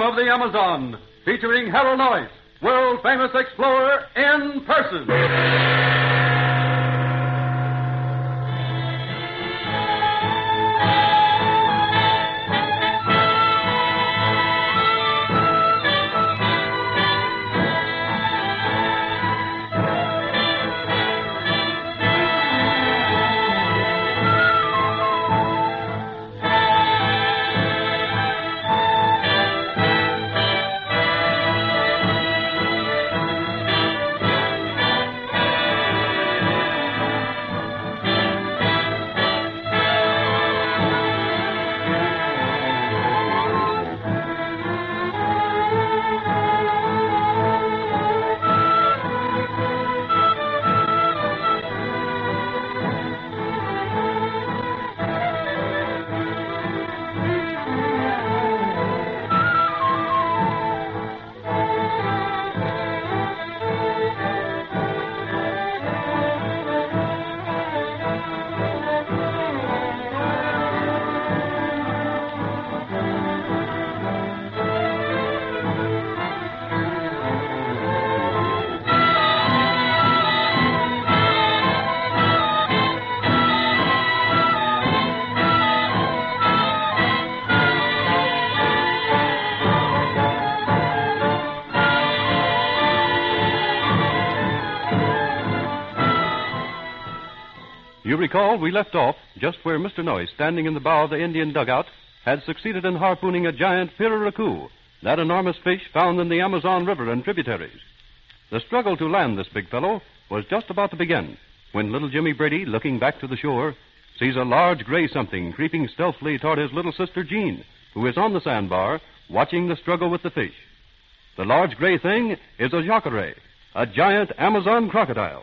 of the Amazon, featuring Harold Noyes, world-famous explorer in person. You recall we left off just where Mr. Noyes, standing in the bow of the Indian dugout, had succeeded in harpooning a giant pirarucu, that enormous fish found in the Amazon River and tributaries. The struggle to land this big fellow was just about to begin when little Jimmy Brady, looking back to the shore, sees a large gray something creeping stealthily toward his little sister Jean, who is on the sandbar watching the struggle with the fish. The large gray thing is a jacare, a giant Amazon crocodile.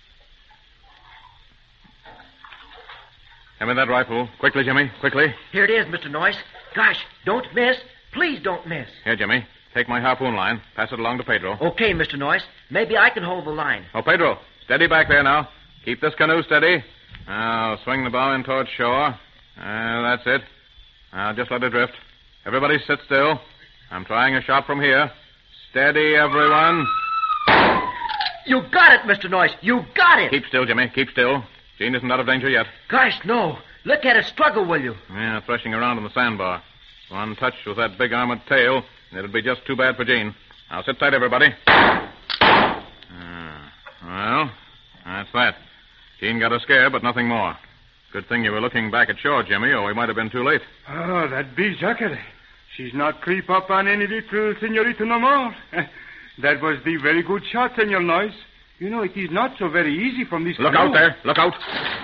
Hand me that rifle. Quickly, Jimmy. Quickly. Here it is, Mr. Noyes. Gosh, don't miss. Please don't miss. Here, Jimmy. Take my harpoon line. Pass it along to Pedro. Okay, Mr. Noyes. Maybe I can hold the line. Oh, Pedro, steady back there now. Keep this canoe steady. Now, swing the bow in towards shore. That's it. Now, just let it drift. Everybody sit still. I'm trying a shot from here. Steady, everyone. You got it, Mr. Noyes. You got it. Keep still, Jimmy. Keep still. Jean isn't out of danger yet. Gosh, no. Look at it struggle, will you? Yeah, threshing around on the sandbar. One touch with that big armored tail, and it'd be just too bad for Jean. Now, sit tight, everybody. Well, that's that. Jean got a scare, but nothing more. Good thing you were looking back at shore, Jimmy, or we might have been too late. Oh, that big jacare. She's not creep up on any little senorita no more. That was the very good shot, Senor Noyes. You know, it is not so very easy from this Look canoe. out there. Look out.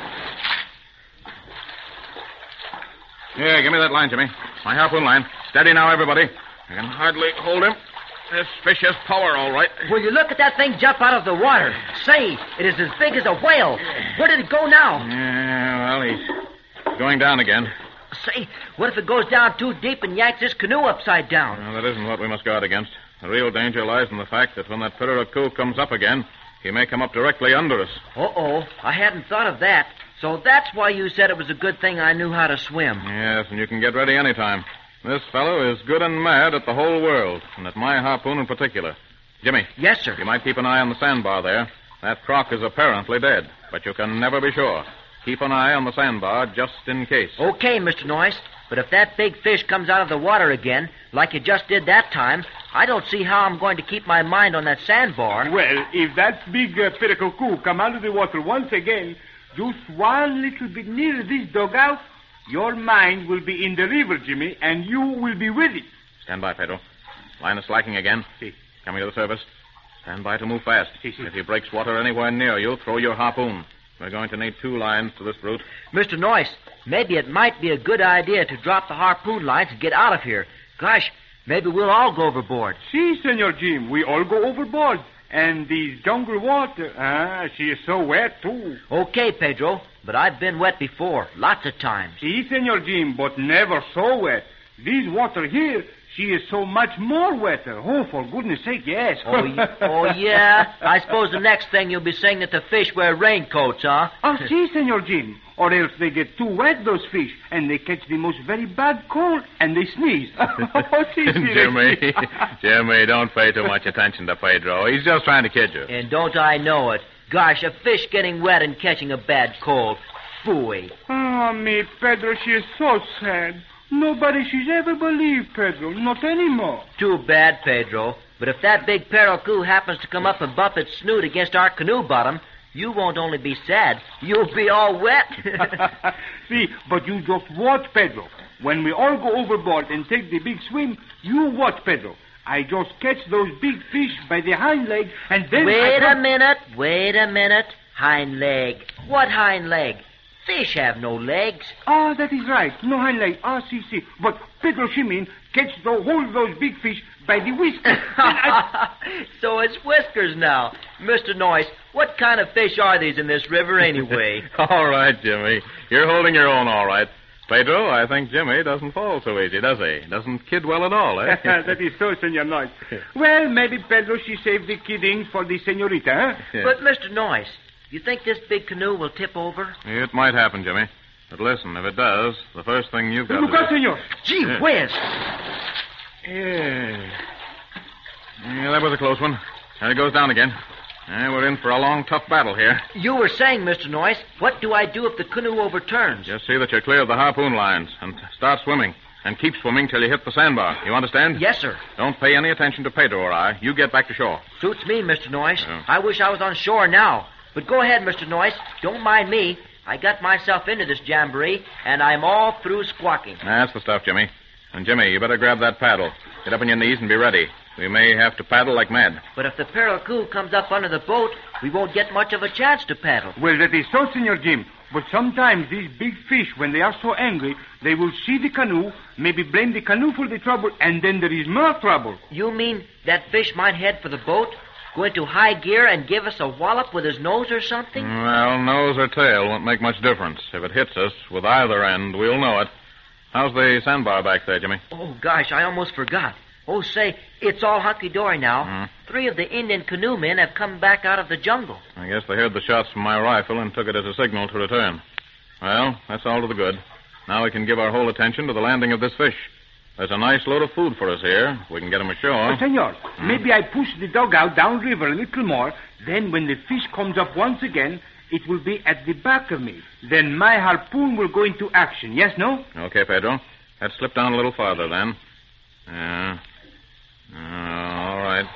Here, give me that line, Jimmy. My harpoon line. Steady now, everybody. I can hardly hold him. This fish has power, all right. Will you look at that thing jump out of the water? Say, it is as big as a whale. Where did it go now? Yeah, well, he's going down again. Say, what if it goes down too deep and yanks this canoe upside down? Well, that isn't what we must guard against. The real danger lies in the fact that when that pirarucu comes up again, he may come up directly under us. Uh-oh, I hadn't thought of that. So that's why you said it was a good thing I knew how to swim. Yes, and you can get ready any time. This fellow is good and mad at the whole world, and at my harpoon in particular. Jimmy. Yes, sir. You might keep an eye on the sandbar there. That croc is apparently dead, but you can never be sure. Keep an eye on the sandbar just in case. Okay, Mr. Noyes. But if that big fish comes out of the water again, like you just did that time, I don't see how I'm going to keep my mind on that sandbar. Well, if that big pirarucu come out of the water once again, just one little bit nearer this dugout, your mind will be in the river, Jimmy, and you will be with it. Stand by, Pedro. Line is slacking again. Si. Coming to the surface. Stand by to move fast. Si. If he breaks water anywhere near you, throw your harpoon. We're going to need 2 lines to this brute. Mr. Noyes, maybe it might be a good idea to drop the harpoon lines and get out of here. Gosh, maybe we'll all go overboard. Si, Senor Jim, we all go overboard. And the jungle water, she is so wet, too. Okay, Pedro, but I've been wet before, lots of times. Si, Senor Jim, but never so wet. This water here, She is so much more wetter. Oh, for goodness sake, yes. Oh, yeah? I suppose the next thing you'll be saying that the fish wear raincoats, huh? Oh, si, Senor Jim. Or else they get too wet, those fish, and they catch the most very bad cold, and they sneeze. Oh, si, Jimmy, don't pay too much attention to Pedro. He's just trying to kid you. And don't I know it? Gosh, a fish getting wet and catching a bad cold. Phooey. Oh, me, Pedro, she is so sad. Nobody she's ever believed, Pedro. Not anymore. Too bad, Pedro. But if that big Parakou happens to come up and bump its snoot against our canoe bottom, you won't only be sad, you'll be all wet. See, but you just watch, Pedro. When we all go overboard and take the big swim, you watch, Pedro. I just catch those big fish by the hind leg, and then Wait a minute. Hind leg. What hind leg? Fish have no legs. Ah, that is right. No hind leg. Ah, see. But Pedro, she mean, hold those big fish by the whiskers. So it's whiskers now. Mr. Noyce, what kind of fish are these in this river anyway? All right, Jimmy. You're holding your own all right. Pedro, I think Jimmy doesn't fall so easy, does he? Doesn't kid well at all, eh? That is so, Senor Noyce. Well, maybe Pedro, she saved the kidding for the senorita, huh? Yeah. But, Mr. Noyce, you think this big canoe will tip over? It might happen, Jimmy. But listen, if it does, the first thing you've got Look to out, do... senor. Gee Yeah. whiz! Yeah, that was a close one. There it goes down again. We're in for a long, tough battle here. You were saying, Mr. Noyce, what do I do if the canoe overturns? Just see that you're clear of the harpoon lines and start swimming. And keep swimming till you hit the sandbar. You understand? Yes, sir. Don't pay any attention to Pedro or I. You get back to shore. Suits me, Mr. Noyce. Yeah. I wish I was on shore now. But go ahead, Mr. Noyce. Don't mind me. I got myself into this jamboree, and I'm all through squawking. That's the stuff, Jimmy. And, Jimmy, you better grab that paddle. Get up on your knees and be ready. We may have to paddle like mad. But if the Parakou comes up under the boat, we won't get much of a chance to paddle. Well, that is so, Senor Jim. But sometimes these big fish, when they are so angry, they will see the canoe, maybe blame the canoe for the trouble, and then there is more trouble. You mean that fish might head for the boat, go into high gear, and give us a wallop with his nose or something? Well, nose or tail won't make much difference. If it hits us with either end, we'll know it. How's the sandbar back there, Jimmy? Oh, gosh, I almost forgot. Oh, say, it's all hunky-dory now. 3 of the Indian canoe men have come back out of the jungle. I guess they heard the shots from my rifle and took it as a signal to return. Well, that's all to the good. Now we can give our whole attention to the landing of this fish. There's a nice load of food for us here. We can get him ashore. Senor, maybe I push the dugout downriver a little more. Then when the fish comes up once again, it will be at the back of me. Then my harpoon will go into action. Yes, no? Okay, Pedro. Let's slip down a little farther then. All right.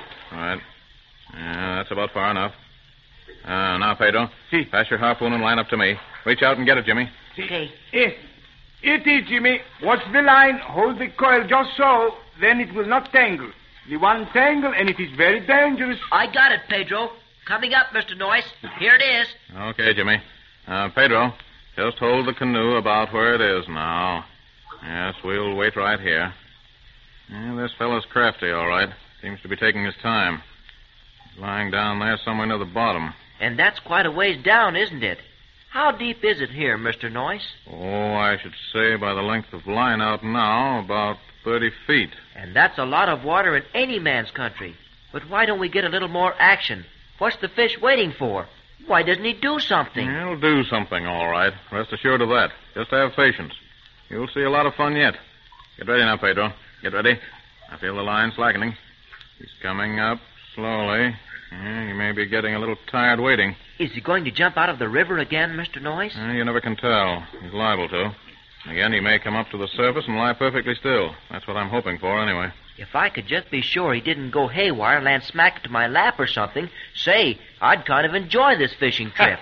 That's about far enough. Now, Pedro. Si. Pass your harpoon and line up to me. Reach out and get it, Jimmy. Okay. It is, Jimmy. Watch the line. Hold the coil just so. Then it will not tangle. The one tangle, and it is very dangerous. I got it, Pedro. Coming up, Mr. Noyce. Here it is. Okay, Jimmy. Pedro, just hold the canoe about where it is now. Yes, we'll wait right here. Yeah, this fellow's crafty, all right. Seems to be taking his time. He's lying down there somewhere near the bottom. And that's quite a ways down, isn't it? How deep is it here, Mr. Noyce? Oh, I should say by the length of line out now, about 30 feet. And that's a lot of water in any man's country. But why don't we get a little more action? What's the fish waiting for? Why doesn't he do something? He'll do something, all right. Rest assured of that. Just have patience. You'll see a lot of fun yet. Get ready now, Pedro. Get ready. I feel the line slackening. He's coming up slowly. Yeah, he may be getting a little tired waiting. Is he going to jump out of the river again, Mr. Noyce? You never can tell. He's liable to. Again, he may come up to the surface and lie perfectly still. That's what I'm hoping for, anyway. If I could just be sure he didn't go haywire and land smack into my lap or something, say, I'd kind of enjoy this fishing trip.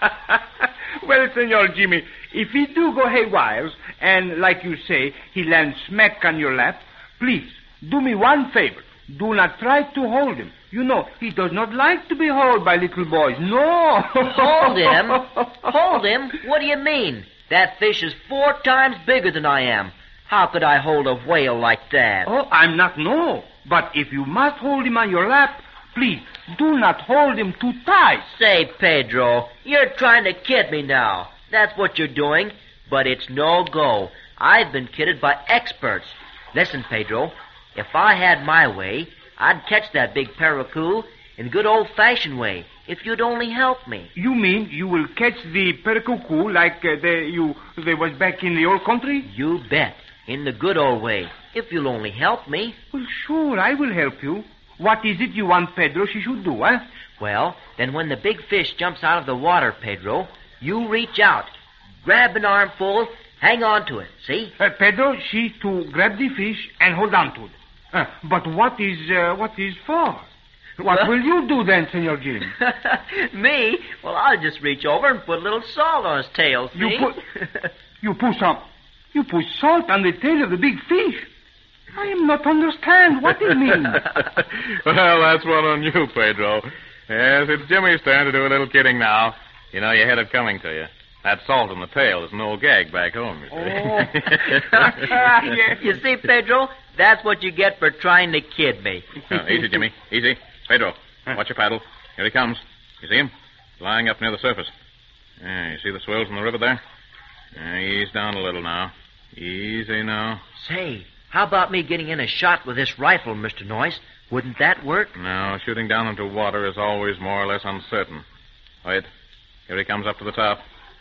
Well, Senor Jimmy, if he do go haywire, and like you say, he lands smack on your lap, please, do me one favor. Do not try to hold him. You know, he does not like to be held by little boys. No. Hold him? Hold him? What do you mean? That fish is 4 times bigger than I am. How could I hold a whale like that? Oh, I'm not, no. But if you must hold him on your lap, please, do not hold him too tight. Say, Pedro, you're trying to kid me now. That's what you're doing. But it's no go. I've been kidded by experts. Listen, Pedro, If I had my way, I'd catch that big Parakou in good old-fashioned way, if you'd only help me. You mean you will catch the Parakou like they was back in the old country? You bet. In the good old way, if you'll only help me. Well, sure, I will help you. What is it you want Pedro she should do, huh? Well, then when the big fish jumps out of the water, Pedro, you reach out, grab an armful, hang on to it, see? Pedro, she to grab the fish and hold on to it. But what is for? What will you do then, Senor Jim? Me? Well, I'll just reach over and put a little salt on his tail, see? You put salt on the tail of the big fish. I am not understand what it means. Well, that's one on you, Pedro. Yes, it's Jimmy's turn to do a little kidding now. You know, you had it coming to you. That salt on the tail is an old gag back home, you see. Yes. You see, Pedro, that's what you get for trying to kid me. Oh, easy, Jimmy. Easy. Pedro, watch your paddle. Here he comes. You see him? Lying up near the surface. You see the swells in the river there? Ease down a little now. Easy now. Say, how about me getting in a shot with this rifle, Mr. Noyce? Wouldn't that work? No, shooting down into water is always more or less uncertain. Wait. Here he comes up to the top.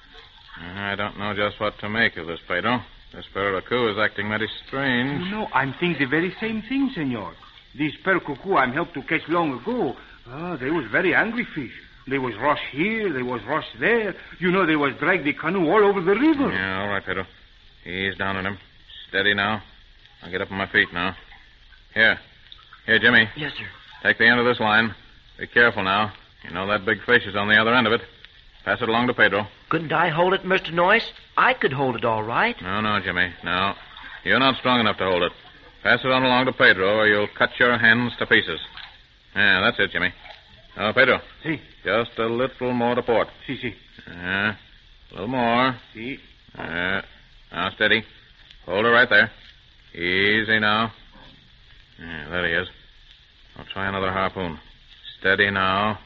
I don't know just what to make of this, Pedro. This Parakou is acting mighty strange. No, I'm thinking the very same thing, senor. These Parakou I'm helped to catch long ago, they was very angry fish. They was rush here, they was rush there. You know, they was drag the canoe all over the river. Yeah, all right, Pedro. Ease down on him. Steady now. I'll get up on my feet now. Here, Jimmy. Yes, sir. Take the end of this line. Be careful now. You know that big fish is on the other end of it. Pass it along to Pedro. Couldn't I hold it, Mr. Noyce? I could hold it all right. No, Jimmy. No. You're not strong enough to hold it. Pass it on along to Pedro, or you'll cut your hands to pieces. Yeah, that's it, Jimmy. Oh, Pedro. Si. Just a little more to port. Si. A little more. Si. Now, steady. Hold her right there. Easy now. Yeah, there he is. I'll try another harpoon. Steady now.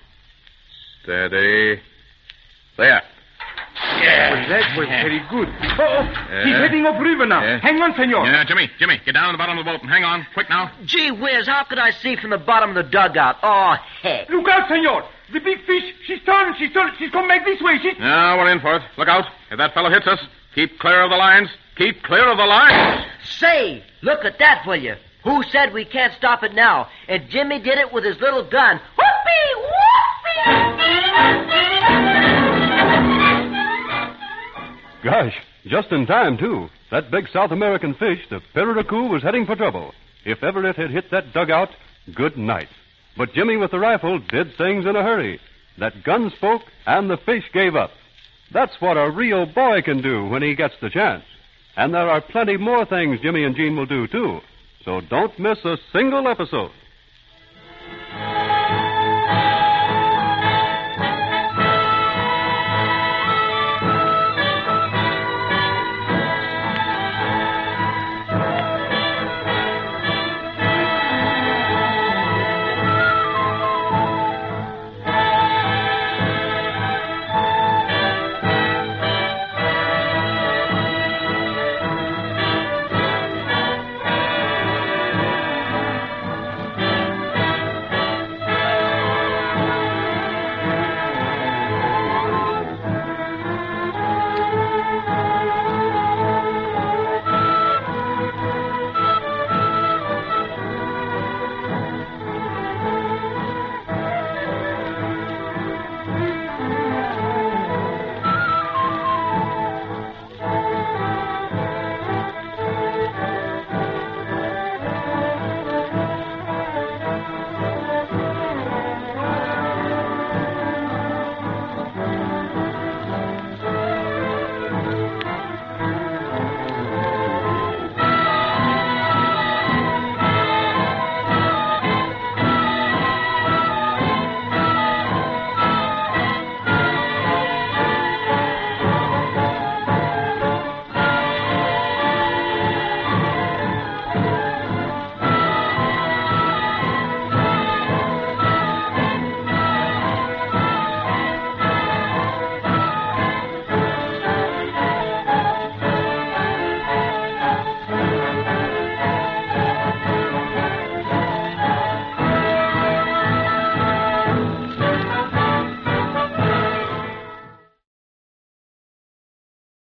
Steady. There. Yeah. Well, that was very good. He's heading upriver now. Yeah. Hang on, senor. Yeah, Jimmy, get down to the bottom of the boat and hang on. Quick now. Gee whiz, how could I see from the bottom of the dugout? Oh, heck. Look out, senor. The big fish. She's turned. She's come back this way. Now, we're in for it. Look out. If that fellow hits us, keep clear of the lines. Keep clear of the lines. Say, look at that, will you? Who said we can't stop it now? And Jimmy did it with his little gun. Whoopee! Whoopee! Gosh, just in time, too. That big South American fish, the Parakou, was heading for trouble. If ever it had hit that dugout, good night. But Jimmy with the rifle did things in a hurry. That gun spoke, and the fish gave up. That's what a real boy can do when he gets the chance. And there are plenty more things Jimmy and Gene will do, too. So don't miss a single episode.